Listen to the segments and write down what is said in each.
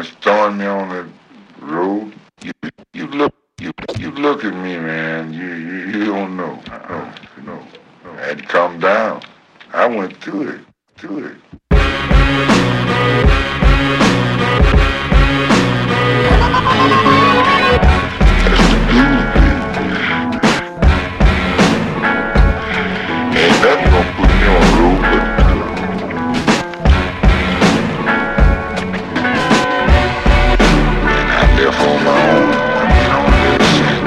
much throwing me on the road. You look at me, man. You don't know. No. I had to calm down. I went through it. Ain't nothing gonna put me on the road but and I left on my own. I've been on there since.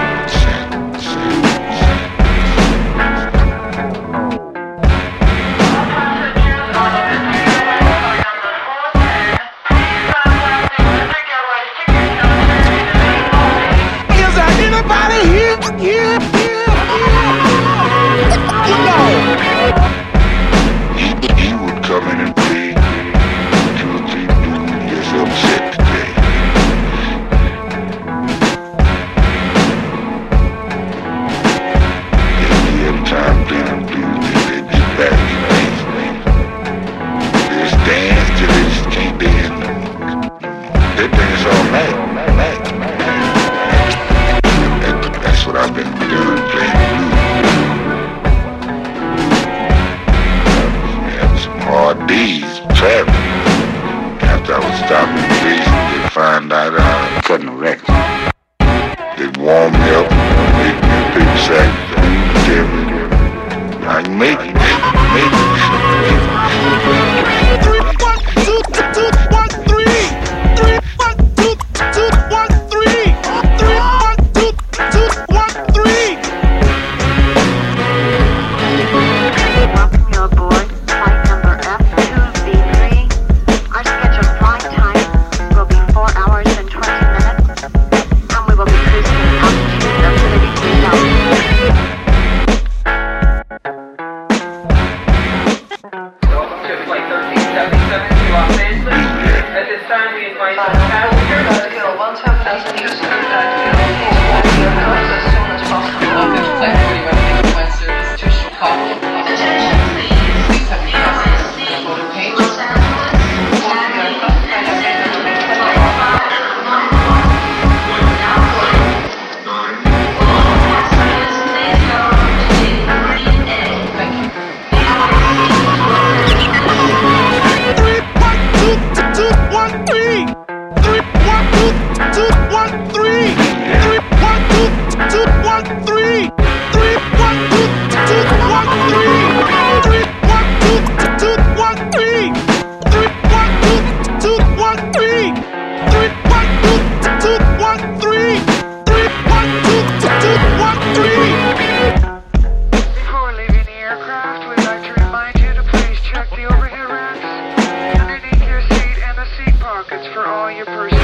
He would come in and pay 2 or 3 dudes just upset today. Every time them dudes they get back to things. They just dance till they just can't dance no more. They dance all night. That's what I've been doing, playing the blues. Hard days traveling. After I would stop in places, they'd find out I was cutting a record. They'd warm me up, make me a paper sack, tell me I can make it. For all your personal